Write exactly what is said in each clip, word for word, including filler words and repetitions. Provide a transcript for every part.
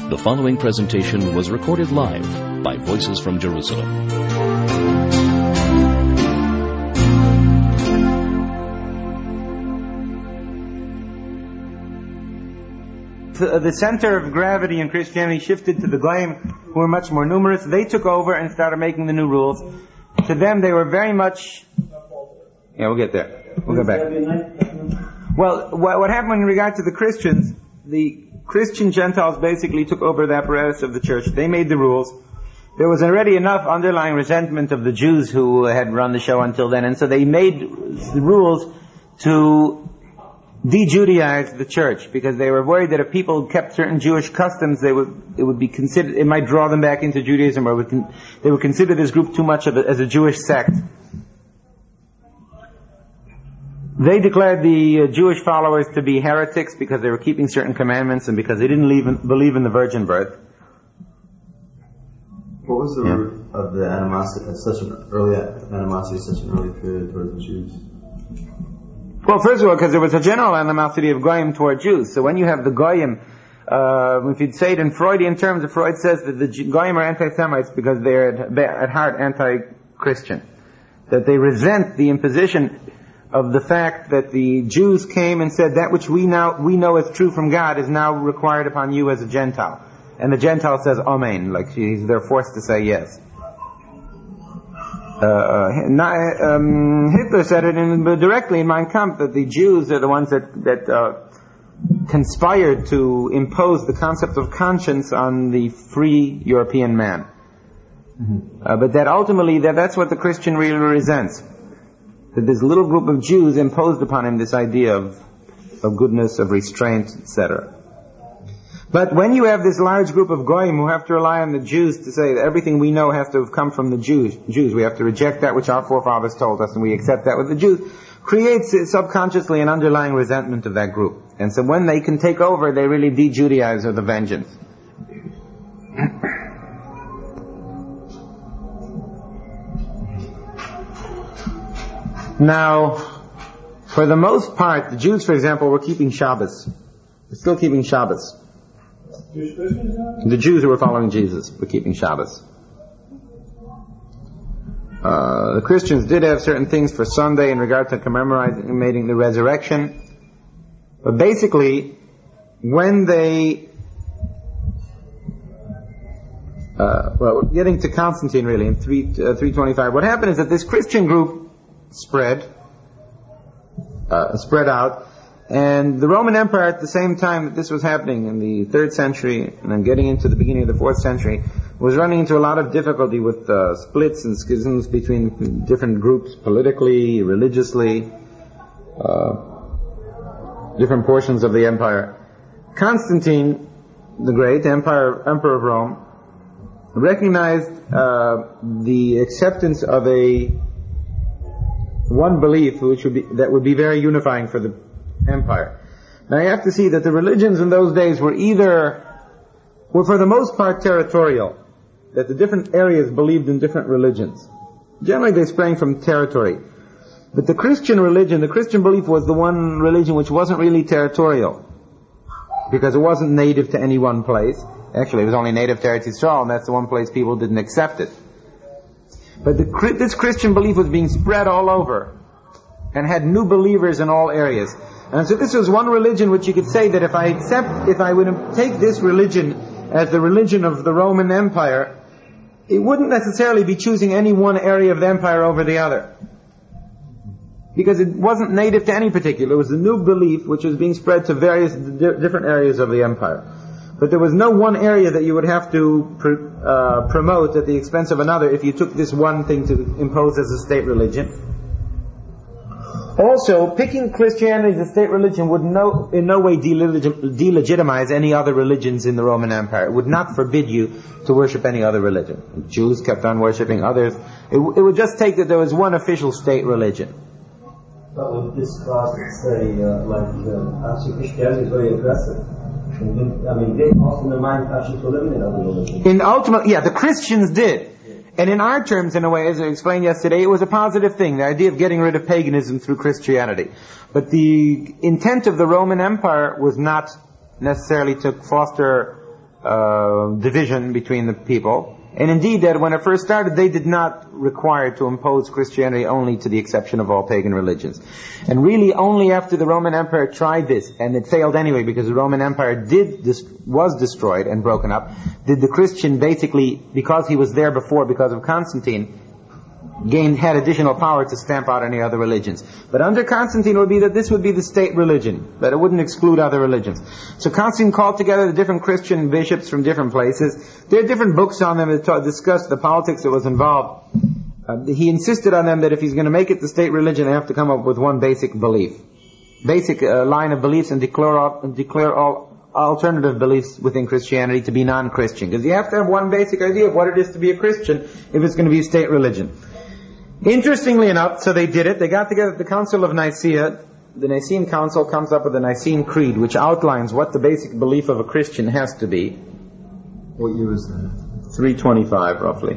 The following presentation was recorded live by Voices from Jerusalem. The center of gravity in Christianity shifted to the Goyim, who were much more numerous. They took over and started making the new rules. To them, they were very much... Yeah, we'll get there. We'll go back. Well, what happened in regard to the Christians, the Christian Gentiles basically took over the apparatus of the church. They made the rules. There was already enough underlying resentment of the Jews who had run the show until then, and so they made the rules to de-Judaize the church, because they were worried that if people kept certain Jewish customs, they would it would be considered it might draw them back into Judaism, or would con, they would consider this group too much of a, as a Jewish sect. They declared the uh, Jewish followers to be heretics because they were keeping certain commandments and because they didn't leave in, believe in the virgin birth. What was the yeah. root of the animosity, uh, such an early animosity, such an early period towards the Jews? Well, first of all, because there was a general animosity of Goyim toward Jews. So when you have the Goyim, uh, if you'd say it in Freudian terms, Freud says that the Goyim are anti-Semites because they're at, at heart anti-Christian. That they resent the imposition of the fact that the Jews came and said that which we now we know is true from God is now required upon you as a Gentile. And the Gentile says Amen, like they're forced to say yes. Uh, uh, um, Hitler said it in, directly in Mein Kampf that the Jews are the ones that, that uh, conspired to impose the concept of conscience on the free European man. Mm-hmm. Uh, but that ultimately, that, that's what the Christian really resents. That this little group of Jews imposed upon him this idea of, of goodness, of restraint, et cetera. But when you have this large group of Goyim who have to rely on the Jews to say that everything we know has to have come from the Jews, Jews, we have to reject that which our forefathers told us and we accept that with the Jews, creates subconsciously an underlying resentment of that group. And so when they can take over, they really de-Judaize with a vengeance. Now, for the most part, the Jews, for example, were keeping Shabbos. They're still keeping Shabbos. The Jews who were following Jesus were keeping Shabbos. Uh, the Christians did have certain things for Sunday in regard to commemorating the resurrection. But basically, when they... Uh, well, getting to Constantine really in three twenty-five, what happened is that this Christian group spread, uh, spread out, and the Roman Empire at the same time that this was happening in the third century and then getting into the beginning of the fourth century was running into a lot of difficulty with uh, splits and schisms between different groups politically, religiously, uh, different portions of the empire. Constantine the Great, Empire, Emperor of Rome, recognized uh, the acceptance of a one belief which would be, that would be very unifying for the empire. Now you have to see that the religions in those days were either, were for the most part territorial, that the different areas believed in different religions. Generally they sprang from territory. But the Christian religion, the Christian belief was the one religion which wasn't really territorial, because it wasn't native to any one place. Actually it was only native to Eretz Yisrael, and that's the one place people didn't accept it. But the, this Christian belief was being spread all over and had new believers in all areas. And so this was one religion which you could say that if I accept, if I would take this religion as the religion of the Roman Empire, it wouldn't necessarily be choosing any one area of the empire over the other. Because it wasn't native to any particular. It was a new belief which was being spread to various di- different areas of the empire. But there was no one area that you would have to pr- uh, promote at the expense of another if you took this one thing to impose as a state religion. Also, picking Christianity as a state religion would no, in no way delegit- delegitimize any other religions in the Roman Empire. It would not forbid you to worship any other religion. The Jews kept on worshipping others. It, w- it would just take that there was one official state religion. But would this class say, uh, like, um, actually Christianity is very aggressive? I mean, they also in their mind actually to eliminate other religions. In ultimate, yeah, the Christians did. And in our terms, in a way, as I explained yesterday, it was a positive thing, the idea of getting rid of paganism through Christianity. But the intent of the Roman Empire was not necessarily to foster uh, division between the people. And indeed, that when it first started, they did not require to impose Christianity only to the exception of all pagan religions. And really, only after the Roman Empire tried this, and it failed anyway because the Roman Empire did dis- was destroyed and broken up, did the Christian basically, because he was there before, because of Constantine, gained, had additional power to stamp out any other religions. But under Constantine it would be that this would be the state religion, that it wouldn't exclude other religions. So Constantine called together the different Christian bishops from different places. There are different books on them that ta- discuss the politics that was involved. Uh, he insisted on them that if he's going to make it the state religion, they have to come up with one basic belief. Basic uh, line of beliefs, and declare all, declare all alternative beliefs within Christianity to be non-Christian. Because you have to have one basic idea of what it is to be a Christian if it's going to be a state religion. Interestingly enough, so they did it. They got together at the Council of Nicaea. The Nicene Council comes up with the Nicene Creed, which outlines what the basic belief of a Christian has to be. What year was that? three twenty-five, roughly.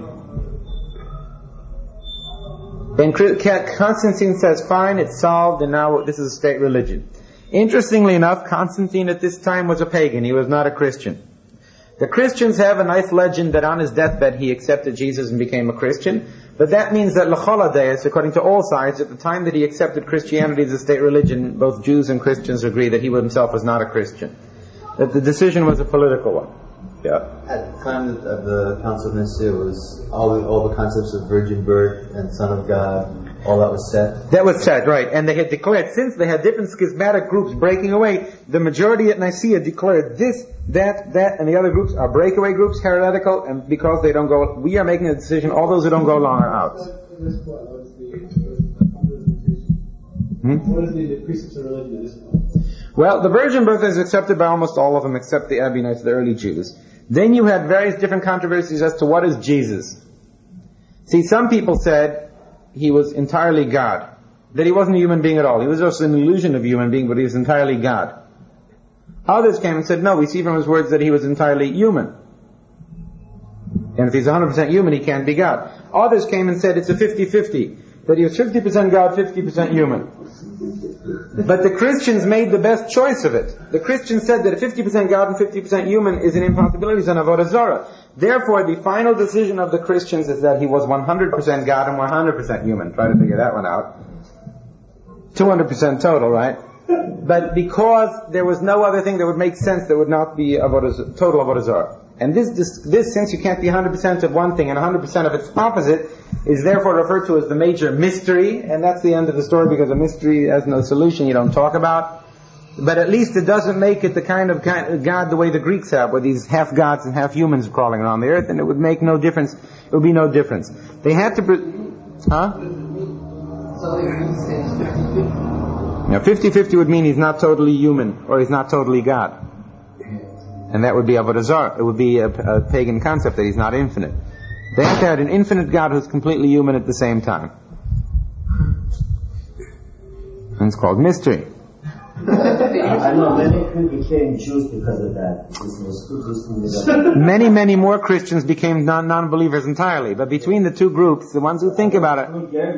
And Constantine says, fine, it's solved, and now this is a state religion. Interestingly enough, Constantine at this time was a pagan. He was not a Christian. The Christians have a nice legend that on his deathbed he accepted Jesus and became a Christian. But that means that L'choladeus, according to all sides, at the time that he accepted Christianity as a state religion, both Jews and Christians agree that he himself was not a Christian. That the decision was a political one. Yeah. At the time of the Council of Nicaea, was all the, all the concepts of virgin birth and Son of God, all that was set? That was set, right. And they had declared, since they had different schismatic groups breaking away, the majority at Nicaea declared this, that, that, and the other groups are breakaway groups, heretical, and because they don't go, we are making a decision, all those who don't go along are out. Hmm? What is the precepts of religion at this point? Well, the virgin birth is accepted by almost all of them except the Ebionites, the early Jews. Then you had various different controversies as to what is Jesus. See, some people said he was entirely God, that he wasn't a human being at all. He was just an illusion of a human being, but he was entirely God. Others came and said, no, we see from his words that he was entirely human. And if he's one hundred percent human, he can't be God. Others came and said it's a fifty-fifty, that he was fifty percent God, fifty percent human. But the Christians made the best choice of it. The Christians said that a fifty percent God and fifty percent human is an impossibility, it's an avodah zarah. Therefore, the final decision of the Christians is that he was one hundred percent God and one hundred percent human. Try to figure that one out. two hundred percent total, right? But because there was no other thing that would make sense that would not be avodah, total avodah zarah. And this, this, this, since you can't be one hundred percent of one thing and one hundred percent of its opposite, is therefore referred to as the major mystery, and that's the end of the story because a mystery has no solution you don't talk about. But at least it doesn't make it the kind of God the way the Greeks have, where these half gods and half humans crawling around the earth, and it would make no difference. It would be no difference. They had to... Pre- huh? Now fifty-fifty would mean he's not totally human, or he's not totally God. And that would be avodah zarah. It would be a, a pagan concept that he's not infinite. They have to have an infinite God who's completely human at the same time. And it's called mystery. I know many became Jews because of that. Many, many more Christians became non- non-believers entirely. But between the two groups, the ones who think about it... Yeah,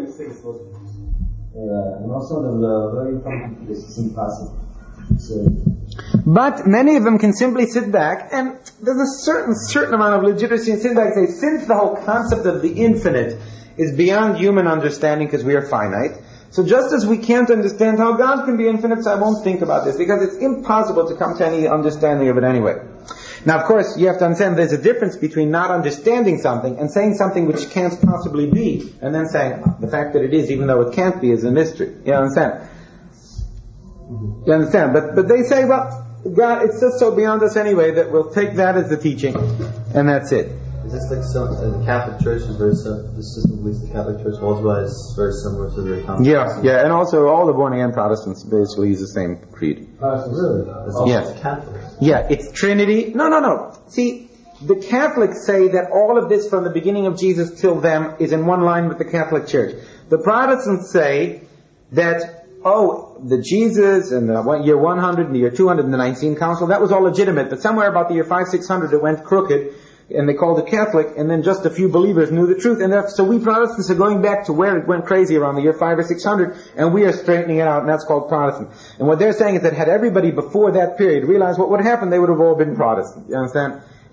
and also the very important is impossible. So, but many of them can simply sit back, and there's a certain certain amount of legitimacy in sitting back and say, since the whole concept of the infinite is beyond human understanding because we are finite, so just as we can't understand how God can be infinite, so I won't think about this, because it's impossible to come to any understanding of it anyway. Now, of course, you have to understand there's a difference between not understanding something and saying something which can't possibly be, and then saying the fact that it is, even though it can't be, is a mystery. You understand? You understand? But but they say, well, God, it's just so beyond us anyway that we'll take that as the teaching, and that's it. Is this like some, uh, the Catholic Church is very similar, the system believes the Catholic Church holds by is very similar to the Catholic Yeah, yeah, and also all the born-again Protestants basically use the same creed. uh, really? It's also Yes. Catholic. Yeah, it's Trinity. No, no, no. See, the Catholics say that all of this from the beginning of Jesus till them is in one line with the Catholic Church. The Protestants say that, oh, the Jesus and the year one hundred and the year two hundred and the Nicene Council, that was all legitimate, but somewhere about the year five, six hundred it went crooked, and they called it Catholic, and then just a few believers knew the truth, and that's, so we Protestants are going back to where it went crazy around the year five or six hundred, and we are straightening it out, and that's called Protestant. And what they're saying is that had everybody before that period realized what would happen, they would have all been Protestant. You understand?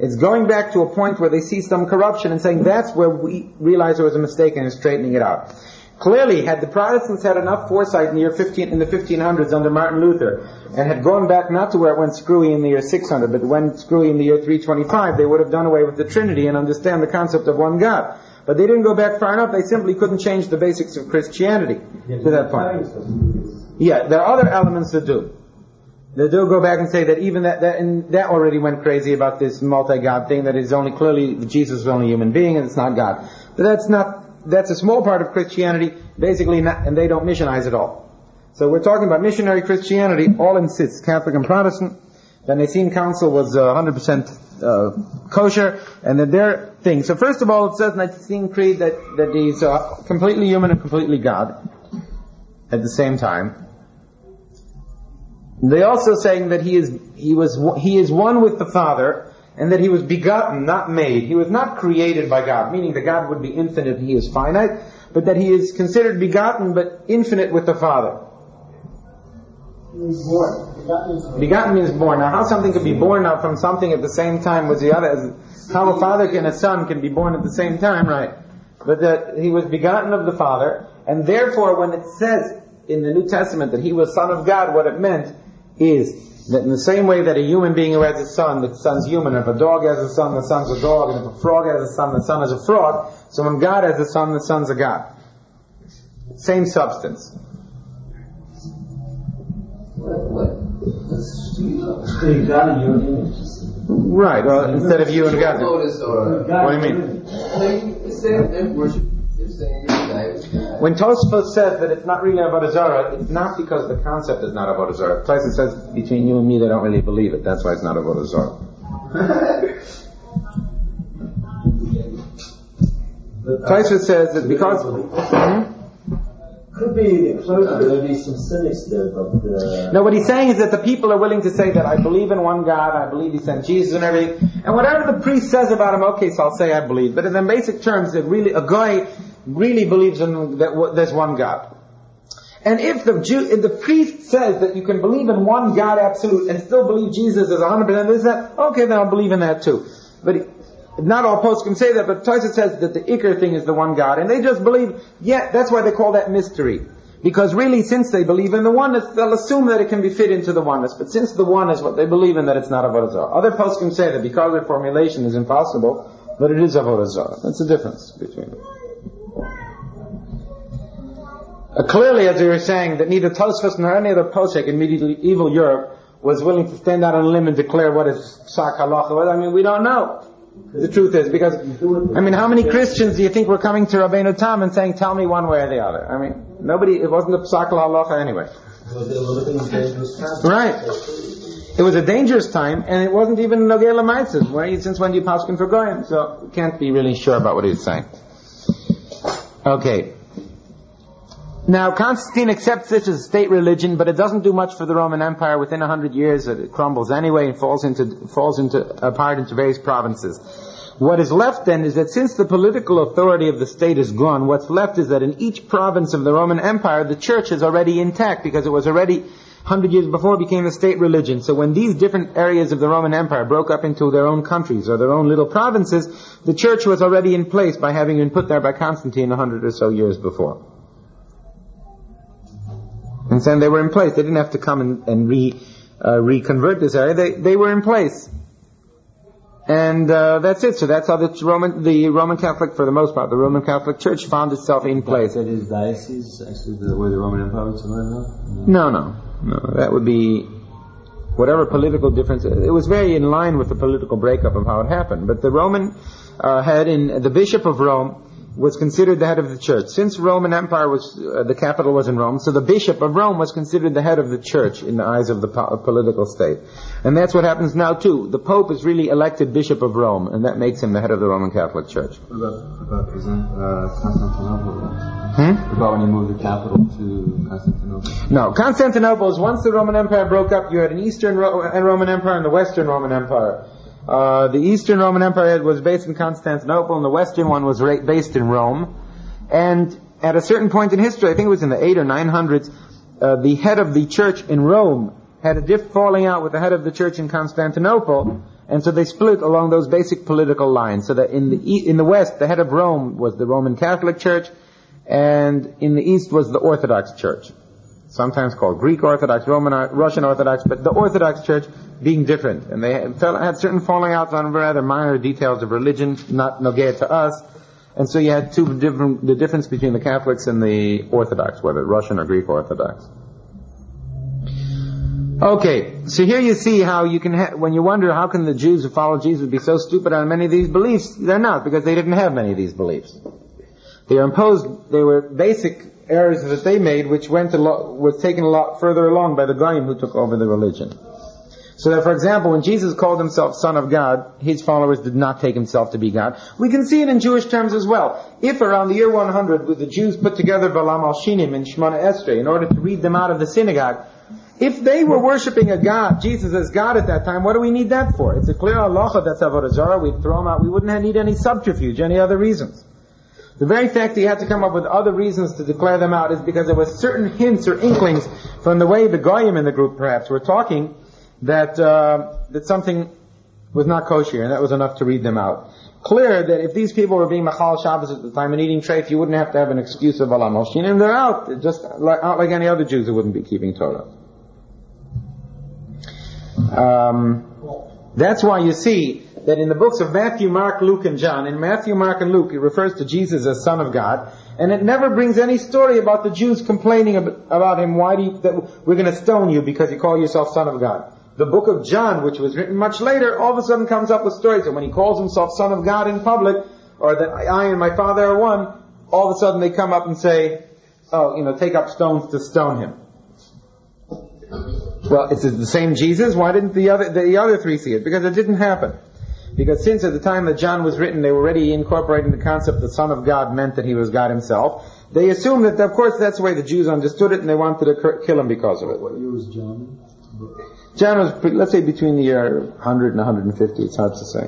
It's going back to a point where they see some corruption and saying that's where we realize there was a mistake and straightening it out. Clearly, had the Protestants had enough foresight in the year fifteen, in the fifteen hundreds under Martin Luther, and had gone back not to where it went screwy in the year six hundred, but went screwy in the year three twenty-five, they would have done away with the Trinity and understand the concept of one God. But they didn't go back far enough. They simply couldn't change the basics of Christianity to that point. Yeah, there are other elements that do. They do go back and say that even that, that, and that already went crazy about this multi-God thing, that is only clearly, Jesus is only a human being and it's not God. But that's not, that's a small part of Christianity, basically not, and they don't missionize at all. So we're talking about missionary Christianity, all insists, Catholic and Protestant. The Nicene Council was uh, one hundred percent uh, kosher, and that their thing. So first of all, it says in the Nicene Creed that, that he's uh, completely human and completely God at the same time. They also saying that he is he was he is one with the Father, and that he was begotten, not made. He was not created by God, meaning that God would be infinite and he is finite, but that he is considered begotten but infinite with the Father. He's born. Begotten is born. Begotten means born. Now, how something could be born out from something at the same time was the other. How a father and a son can be born at the same time, right? But that he was begotten of the Father, and therefore, when it says in the New Testament that he was Son of God, what it meant is that in the same way that a human being who has a son, the son's human. If a dog has a son, the son's a dog. And if a frog has a son, the son is a frog. So when God has a son, the son's a God. Same substance. What? What? That's God in your image. Right. Well, instead of you and God. What do you mean? When Tosfos says that it's not really Avodah Zarah, it's not because the concept is not Avodah Zarah. Tosfos says between you and me, they don't really believe it. That's why it's not Avodah Zarah. Tosfos says that because. Hmm? Could be close, there be some cynics there, but... Uh, no, what he's saying is that the people are willing to say that I believe in one God, I believe he sent Jesus and everything, and whatever the priest says about him, okay, so I'll say I believe. But in the basic terms, that really, a guy really believes in that there's one God. And if the Jew, if the priest says that you can believe in one God absolute and still believe Jesus is one hundred percent this, that, okay, then I'll believe in that too. But he, not all poskim say that, but Tosfos says that the Iker thing is the one God, and they just believe, yeah, that's why they call that mystery. Because really, since they believe in the oneness, they'll assume that it can be fit into the oneness, but since the one is what they believe in, that it's not Avodah Zarah. Other poskim say that because their formulation is impossible, but it is Avodah Zarah. That's the difference between them. Uh, clearly, as we were saying, that neither Tosfos nor any other posek in medieval Europe was willing to stand out on a limb and declare what is Psak Halacha. I mean, we don't know. The truth is, because, I mean, how many Christians do you think were coming to Rabbeinu Tam and saying, tell me one way or the other? I mean, nobody, it wasn't a Psak Halacha anyway. Right. It was a dangerous time, and it wasn't even Nogei L'Maitzes. Where, since when do you paskin for Goyim? So, we can't be really sure about what he was saying. Okay. Now, Constantine accepts this as a state religion, but it doesn't do much for the Roman Empire. Within a hundred years, it crumbles anyway and falls into falls into apart into various provinces. What is left then is that since the political authority of the state is gone, what's left is that in each province of the Roman Empire, the church is already intact because it was already one hundred years before it became a state religion. So when these different areas of the Roman Empire broke up into their own countries or their own little provinces, the church was already in place by having been put there by Constantine a hundred or so years before. And then they were in place. They didn't have to come and, and re, uh, reconvert this area. They, they were in place. And, uh, that's it. So that's how the Roman, the Roman Catholic, for the most part, the Roman Catholic Church found itself in place. That is diocese, actually, the way the Roman Empire was survived? No, no. No, that would be whatever political difference. It was very in line with the political breakup of how it happened. But the Roman, uh, had in, the Bishop of Rome, was considered the head of the church. Since Roman Empire was, uh, the capital was in Rome, so the Bishop of Rome was considered the head of the church in the eyes of the po- political state. And that's what happens now too. The Pope is really elected Bishop of Rome, and that makes him the head of the Roman Catholic Church. What about, about uh, Constantinople? Hmm? What about when you moved the capital to Constantinople? No, Constantinople is, once the Roman Empire broke up, you had an Eastern Ro- Roman Empire and the Western Roman Empire. Uh, the Eastern Roman Empire was based in Constantinople, and the Western one was ra- based in Rome. And at a certain point in history, I think it was in the eight or nine hundreds, uh, the head of the church in Rome had a diff falling out with the head of the church in Constantinople, And so they split along those basic political lines, so that in the e- in the West, the head of Rome was the Roman Catholic Church, and in the East was the Orthodox Church, sometimes called Greek Orthodox, Roman, Russian Orthodox, but the Orthodox Church being different. And they had, had certain falling outs on rather minor details of religion, not nogea to us. And so you had two different, the difference between the Catholics and the Orthodox, whether Russian or Greek Orthodox. Okay, so here you see how you can, ha- when you wonder how can the Jews who follow Jesus be so stupid on many of these beliefs, they're not, because they didn't have many of these beliefs. They were imposed, they were basic errors that they made, which went a lot, was taken a lot further along by the Goyim who took over the religion. So that, for example, when Jesus called himself Son of God, his followers did not take himself to be God. We can see it in Jewish terms as well. If around the year one hundred, the Jews put together Balam al-Shinim and Shemona Esrei in order to read them out of the synagogue, if they were worshipping a God, Jesus as God at that time, what do we need that for? It's a clear halacha that's avodah zarah. We'd throw them out. We wouldn't need any subterfuge, any other reasons. The very fact that he had to come up with other reasons to declare them out is because there were certain hints or inklings from the way the Goyim in the group perhaps were talking that uh, that something was not kosher, and that was enough to read them out. Clear that if these people were being machal Shabbos at the time and eating treif, you wouldn't have to have an excuse of Balam al-Shinim. They're out, They're just like, out like any other Jews who wouldn't be keeping Torah. Um, that's why you see that in the books of Matthew, Mark, Luke, and John, in Matthew, Mark, and Luke, it refers to Jesus as Son of God, and it never brings any story about the Jews complaining about him, why do you, that we're going to stone you because you call yourself Son of God. The book of John, which was written much later, all of a sudden comes up with stories, and when he calls himself Son of God in public, or that I and my Father are one, all of a sudden they come up and say, oh, you know, take up stones to stone him. Well, it's the same Jesus. Why didn't the other the other three see it? Because it didn't happen. Because since at the time that John was written, they were already incorporating the concept that Son of God meant that he was God himself, they assumed that, of course, that's the way the Jews understood it, and they wanted to kill him because of it. What year was John? John was, let's say, between the year one hundred and one hundred fifty. It's hard to say.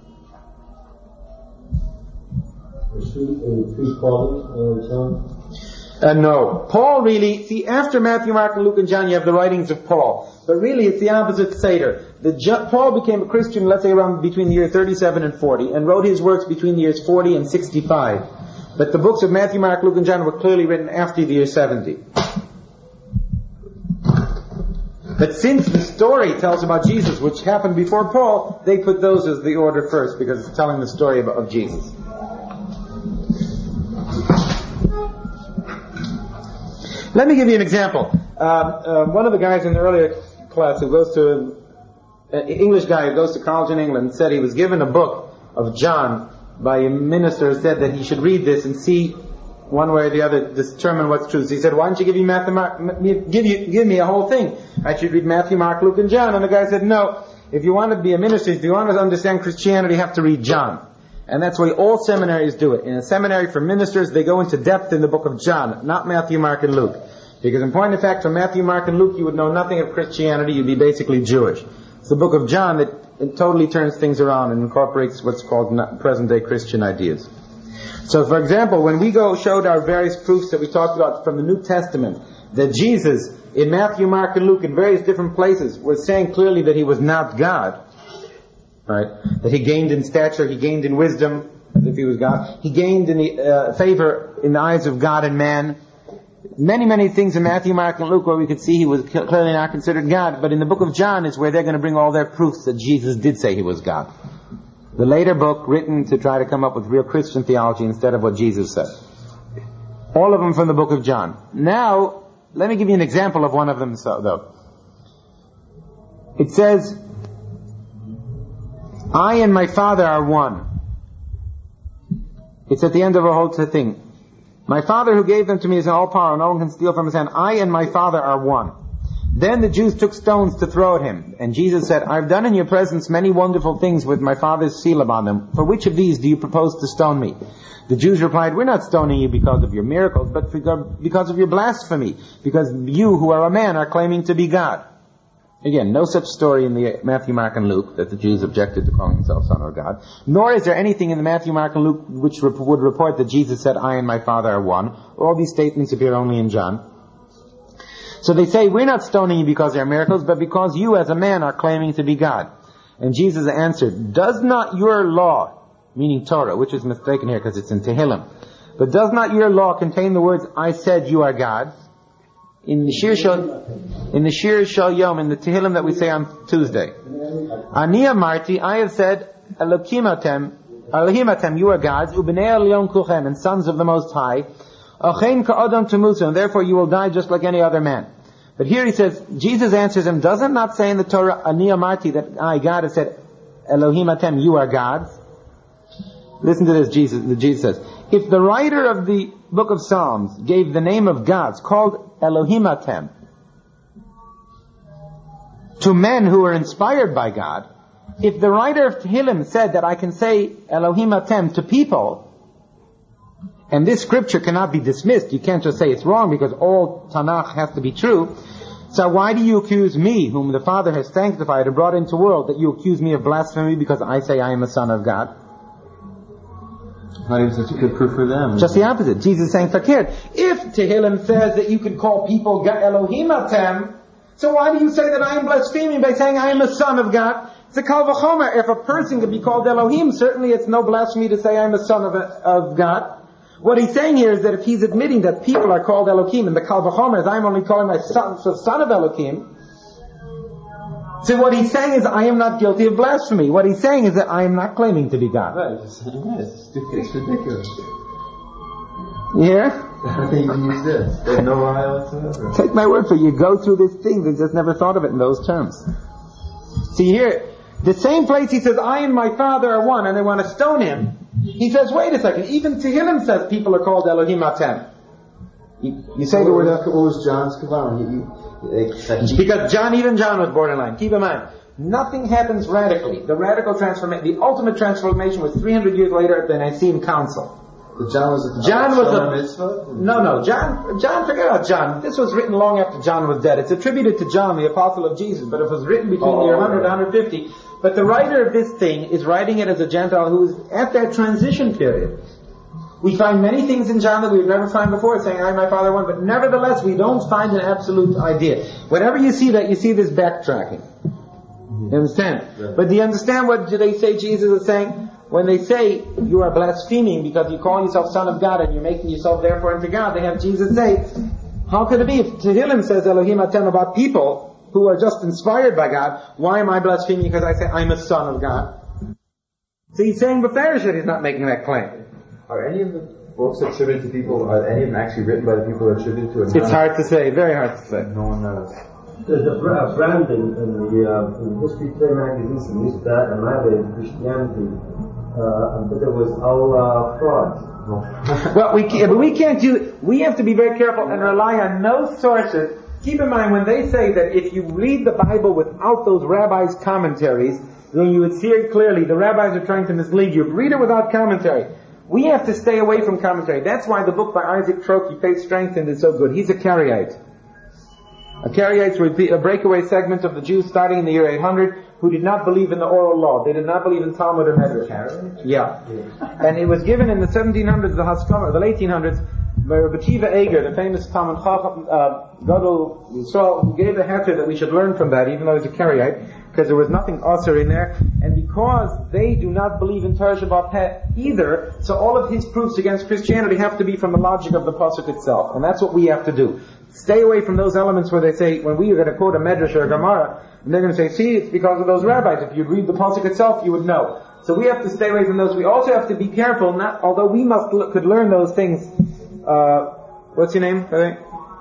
Pre-Paul, John? Uh, no. Paul really, see, after Matthew, Mark, and Luke, and John, you have the writings of Paul. But really, it's the opposite Seder. The Ju- Paul became a Christian, let's say, around between the year thirty-seven and forty, and wrote his works between the years forty and sixty-five. But the books of Matthew, Mark, Luke, and John were clearly written after the year seventy. But since the story tells about Jesus, which happened before Paul, they put those as the order first, because it's telling the story of, of Jesus. Let me give you an example. Uh, uh, one of the guys in the earlier class who goes to, an English guy who goes to college in England, said he was given a book of John by a minister who said that he should read this and see one way or the other, determine what's true. So he said, why don't you give me, Matthew, Mark, give, you, give me a whole thing? I should read Matthew, Mark, Luke, and John. And the guy said, no, if you want to be a minister, if you want to understand Christianity, you have to read John. And that's the way all seminaries do it. In a seminary for ministers, they go into depth in the book of John, not Matthew, Mark, and Luke. Because in point of fact, from Matthew, Mark, and Luke, you would know nothing of Christianity, you'd be basically Jewish. It's the book of John that it totally turns things around and incorporates what's called present-day Christian ideas. So, for example, when we go showed our various proofs that we talked about from the New Testament, that Jesus, in Matthew, Mark, and Luke, in various different places, was saying clearly that he was not God, right? That he gained in stature, he gained in wisdom, as if he was God. He gained in the uh, favor in the eyes of God and man. Many, many things in Matthew, Mark, and Luke where we could see he was clearly not considered God. But in the book of John is where they're going to bring all their proofs that Jesus did say he was God. The later book written to try to come up with real Christian theology instead of what Jesus said. All of them from the book of John. Now, let me give you an example of one of them, so, though. It says, I and my Father are one. It's at the end of a whole thing. My Father who gave them to me is in all power, no one can steal from his hand. I and my Father are one. Then the Jews took stones to throw at him. And Jesus said, I've done in your presence many wonderful things with my Father's seal upon them. For which of these do you propose to stone me? The Jews replied, we're not stoning you because of your miracles, but because of your blasphemy. Because you, who are a man, are claiming to be God. Again, no such story in the Matthew, Mark, and Luke that the Jews objected to calling himself Son of God. Nor is there anything in the Matthew, Mark, and Luke which rep- would report that Jesus said, I and my Father are one. All these statements appear only in John. So they say, we're not stoning you because there are miracles, but because you as a man are claiming to be God. And Jesus answered, does not your law, meaning Torah, which is mistaken here because it's in Tehillim, but does not your law contain the words, I said you are gods? In the Shir Shal, in the Shir Shal Yom, in the Tehillim that we say on Tuesday. Ani amarti, I have said, Elohim atem, Elohim atem, you are gods, u'bnei Elyon kulchem, and sons of the Most High, achein ka'adam temusu, and therefore you will die just like any other man. But here he says, Jesus answers him, does it not say in the Torah, Ani amarti, that I, God, has said, Elohim atem, you are gods? Listen to this, Jesus, Jesus says, if the writer of the book of Psalms gave the name of gods, called Elohim atem, to men who are inspired by God, if the writer of Tehillim said that I can say Elohim atem to people, and this scripture cannot be dismissed, you can't just say it's wrong because all Tanakh has to be true, so why do you accuse me, whom the Father has sanctified and brought into the world, that you accuse me of blasphemy because I say I am a son of God? Not even such a good proof for them. Just the opposite. Jesus is saying, Fakir, if Tehillim says that you can call people Elohim atem, so why do you say that I am blaspheming by saying I am a son of God? It's a kal v'chomer. If a person could be called Elohim, certainly it's no blasphemy to say I am a son of, of God. What he's saying here is that if he's admitting that people are called Elohim, and the kal v'chomer is I'm only calling myself the son of Elohim, so what he's saying is I am not guilty of blasphemy. What he's saying is that I am not claiming to be God. Right, it's, it's, stupid, it's ridiculous. Yeah? They even use this. They have no lie whatsoever. Take my word for it. You go through these things and just never thought of it in those terms. See here, the same place he says, I and my Father are one, and they want to stone him. He says, wait a second, even Tehillim says people are called Elohim atem. You, you say the word... What was John's kavanah? Because John, even John was borderline. Keep in mind, nothing happens radically. The radical transformation, the ultimate transformation was three hundred years later at the Nicene Council. But John was a John was a a mitzvah? No, no, John, John, forget about John. This was written long after John was dead. It's attributed to John, the apostle of Jesus, but it was written between oh, the year one hundred right. and one hundred fifty. But the writer of this thing is writing it as a Gentile who is at that transition period. We find many things in John that we've never found before, saying, I and my Father one, but nevertheless, we don't find an absolute idea. Whenever you see that, you see this backtracking. You understand? Right. But do you understand what they say Jesus is saying? When they say, you are blaspheming because you call yourself Son of God and you're making yourself therefore into God, they have Jesus say, how could it be? If Tehillim says Elohim atem about people who are just inspired by God, why am I blaspheming because I say I'm a son of God? So he's saying Beferish that he's not making that claim. Are any of the books attributed to people, are any of them actually written by the people attributed to it? It's hard to say, very hard to say. No one knows. The, the uh, brand in, in the uh, in History Today magazines and used that and I in Christianity, uh, but it was all uh, fraud. Well, we can't, but we can't do, we have to be very careful and rely on no sources. Keep in mind when they say that if you read the Bible without those rabbis' commentaries, then you would see it clearly. The rabbis are trying to mislead you. Read it without commentary. We have to stay away from commentary. That's why the book by Isaac Troki, Faith Strengthened, is so good. He's a Karaite. A Karaites were a breakaway segment of the Jews starting in the year eight hundred who did not believe in the oral law. They did not believe in Talmud or Medrash. Yeah. And it was given in the seventeen hundreds, the Haskama, the eighteen hundreds, by Rabbi Kiva Eger, the famous Talmud Chacham, uh, Gadol Yisrael, who gave a heter that we should learn from that, even though he's a Karaite, because there was nothing usher in there, and because they do not believe in Torah Shabbat Peh either, so all of his proofs against Christianity have to be from the logic of the pasuk itself, and that's what we have to do. Stay away from those elements where they say, when we are going to quote a Medrash or a Gemara, and they're going to say, see, it's because of those rabbis. If you'd read the pasuk itself, you would know. So we have to stay away from those. We also have to be careful, not, although we must could learn those things. Uh, what's your name? I think?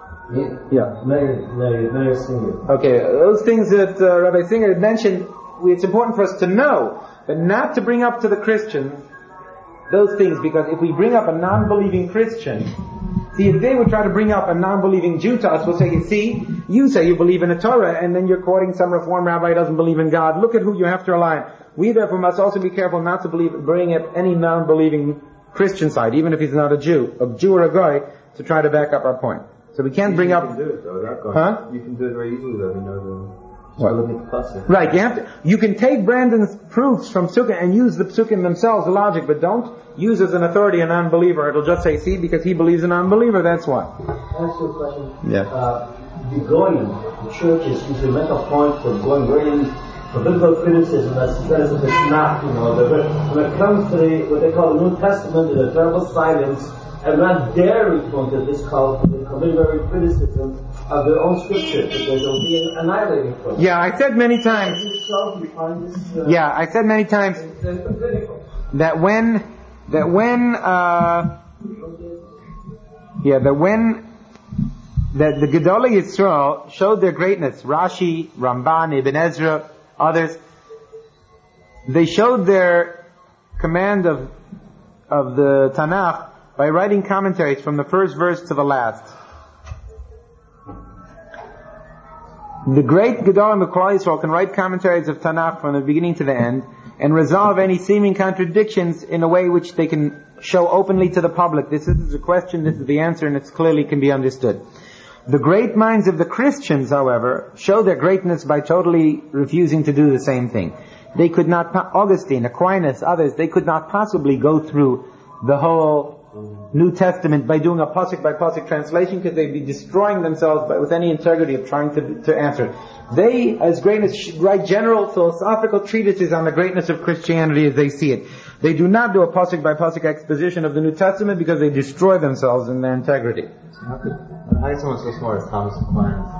Yeah. Meir, Meir, Meir Singer. Okay, those things that uh, Rabbi Singer had mentioned, it's important for us to know, but not to bring up to the Christians those things, because if we bring up a non-believing Christian, see, if they would try to bring up a non-believing Jew to us, we'll say, you see, you say you believe in a Torah, and then you're quoting some Reform rabbi who doesn't believe in God. Look at who you have to rely on. We therefore must also be careful not to believe, bring up any non-believing Christian side, even if he's not a Jew, a Jew or a guy, to try to back up our point. So we can't bring you up... You can do it though, without going. Huh? You can do it very easily though, you know, the... What? Looking at the pasuk. Right, you have to, you can take Brandon's proofs from Psukim and use the Psukim themselves, the logic, but don't use as an authority a non-believer. It'll just say, see, because he believes a non-believer, that's why. Ask you a question. Yeah. Uh, the going, the churches use a mental point for going very biblical criticism that says that it's not, you know, that when it comes to the, what they call the New Testament, the terrible silence, and not daring to go into this cult, the contemporary criticism of their own scripture, because they'll be annihilating from it. Yeah, I said many times. Yourself, you find this, uh, Yeah, I said many times that when, that when, uh, yeah, that when, that the Gedolei Yisrael showed their greatness, Rashi, Ramban, Ibn Ezra, others, they showed their command of, of the Tanakh by writing commentaries from the first verse to the last. The great Gedolim of Klal Yisrael can write commentaries of Tanakh from the beginning to the end and resolve any seeming contradictions in a way which they can show openly to the public. This is the question, this is the answer, and it clearly can be understood. The great minds of the Christians, however, show their greatness by totally refusing to do the same thing. They could not, Augustine, Aquinas, others, they could not possibly go through the whole New Testament by doing a pasuk by pasuk translation, because they'd be destroying themselves by, with any integrity of trying to, to answer. They, as greatness, write general philosophical treatises on the greatness of Christianity as they see it. They do not do a pasuk by pasuk exposition of the New Testament because they destroy themselves in their integrity. How could how is someone so smart as Thomas Aquinas?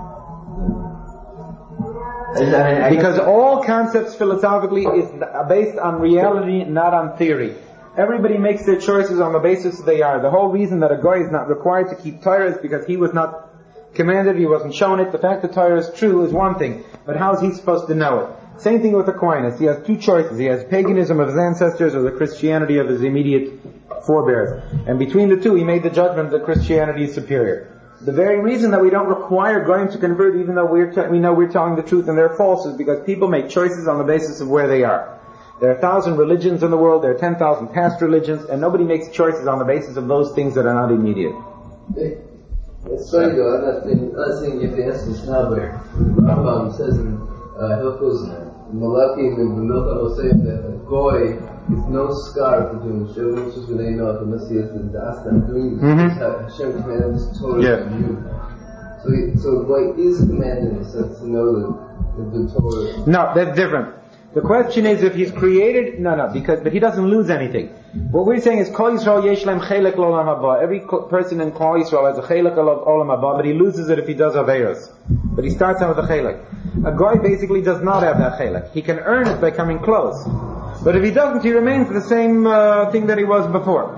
I, I Because all concepts philosophically is based on reality, not on theory. Everybody makes their choices on the basis they are. The whole reason that a guy is not required to keep Torah is because he was not commanded, he wasn't shown it. The fact that Torah is true is one thing, but how is he supposed to know it? Same thing with Aquinas. He has two choices. He has paganism of his ancestors or the Christianity of his immediate forebears. And between the two, he made the judgment that Christianity is superior. The very reason that we don't require goyim to convert, even though we're te- we know we're telling the truth and they're false, is because people make choices on the basis of where they are. There are a thousand religions in the world, there are ten thousand past religions, and nobody makes choices on the basis of those things that are not immediate. It's funny though, I'm not saying, I'm not saying you have to answer this now, but Rambam says in uh, Hilchos Malakim and Milcha Hosef that a goy is no scar for doing Shem, which is when they know if unless he has been asked them doing this, mm-hmm. Hashem commanded this Torah yeah. from you. So, he, so a goy is commanded in a sense to know that the Torah. No, that's different. The question is if he's created, no, no, because, but he doesn't lose anything. What we're saying is, Kol Yisrael yesh lehem chelek l'olam haba. Every person in Kol Yisrael has a chelek l'olam haba, but he loses it if he does Averos. But he starts out with a chelek. A goy basically does not have that chelek. He can earn it by coming close. But if he doesn't, he remains the same uh, thing that he was before.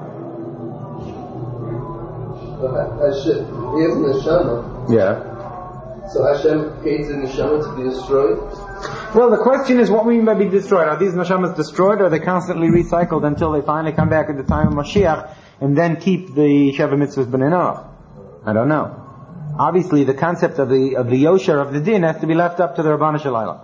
So Hashem, he has a neshama. Yeah. So Hashem hates the neshama to be destroyed? Well, the question is, what we mean by be destroyed? Are these neshamas destroyed, or are they constantly recycled until they finally come back at the time of Mashiach and then keep the Sheva Mitzvahs B'nei I don't know. Obviously, the concept of the of the Yosher of the Din has to be left up to the Rabbanu Shalayla.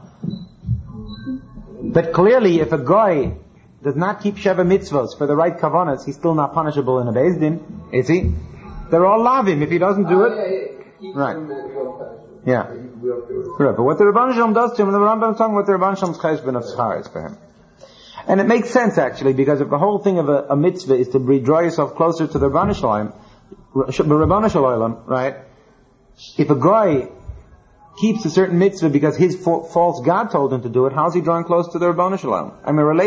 But clearly, if a guy does not keep Sheva Mitzvahs for the right kavanas, he's still not punishable in a Beis Din, is he? They're all lavim. If he doesn't do oh, it, yeah, yeah. right? Yeah. Right, but what the Rabban Shalom does to him, and the Rambam is talking what the Rabban Shalom's cheshbon of schar is for him. And it makes sense actually, because if the whole thing of a, a mitzvah is to draw yourself closer to the Rabban Shalom, Rabban Shalom, right? If a guy keeps a certain mitzvah because his fa- false God told him to do it, how's he drawing close to the Rabban Shalom? I mean,